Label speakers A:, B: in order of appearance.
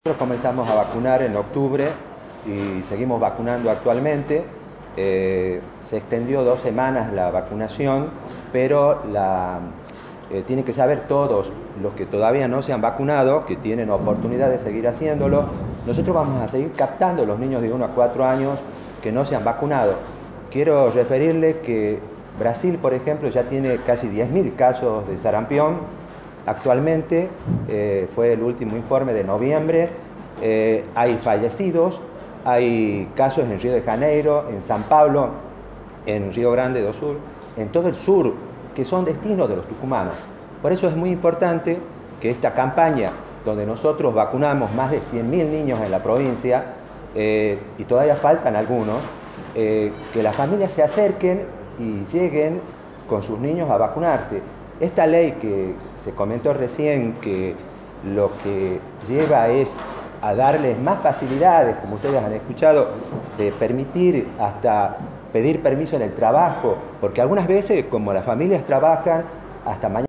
A: Nosotros comenzamos a vacunar en octubre y seguimos vacunando actualmente. Se extendió 2 semanas la vacunación, pero tienen que saber todos los que todavía no se han vacunado, que tienen oportunidad de seguir haciéndolo. Nosotros vamos a seguir captando a los niños de 1 a 4 años que no se han vacunado. Quiero referirles que Brasil, por ejemplo, ya tiene casi 10.000 casos de sarampión. Actualmente, fue el último informe de noviembre, hay fallecidos, hay casos en Río de Janeiro, en San Pablo, en Río Grande do Sul, en todo el sur, que son destinos de los tucumanos. Por eso es muy importante que esta campaña, donde nosotros vacunamos más de 100.000 niños en la provincia, y todavía faltan algunos, que las familias se acerquen y lleguen con sus niños a vacunarse. Esta ley que se comentó recién, que lo que lleva es a darles más facilidades, como ustedes han escuchado, de permitir hasta pedir permiso en el trabajo, porque algunas veces, como las familias trabajan, hasta mañana